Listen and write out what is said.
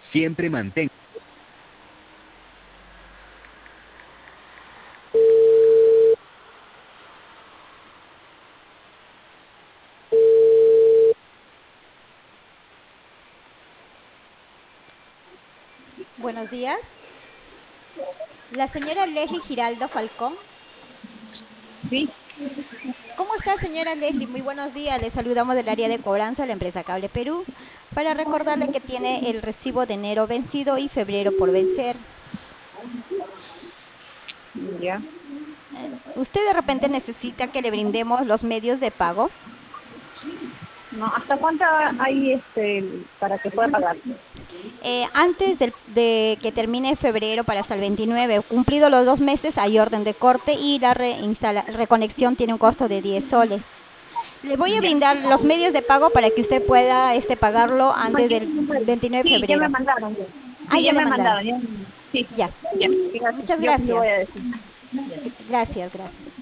Siempre mantén. Buenos días. La señora Leslie Giraldo Falcón. Sí, ¿Cómo está, señora Leslie? Muy buenos días. Le saludamos del área de cobranza de la empresa Cable Perú para recordarle que tiene el recibo de enero vencido y febrero por vencer. ya. ¿Usted de repente necesita que le brindemos los medios de pago? No, ¿hasta cuánto hay para que pueda pagar? Antes de que termine febrero para hasta el 29, cumplido los 2 meses, hay orden de corte y la reconexión tiene un costo de 10 soles. Le voy a Ya. brindar los medios de pago para que usted pueda pagarlo antes Cualquier del número. 29 de Sí, ya me febrero. mandaron. Ah, Sí, ya ya le me mandaron. mandaron. Ya. Sí, Ya. ya. Gracias. Muchas Yo le voy gracias. a decir. Gracias, gracias.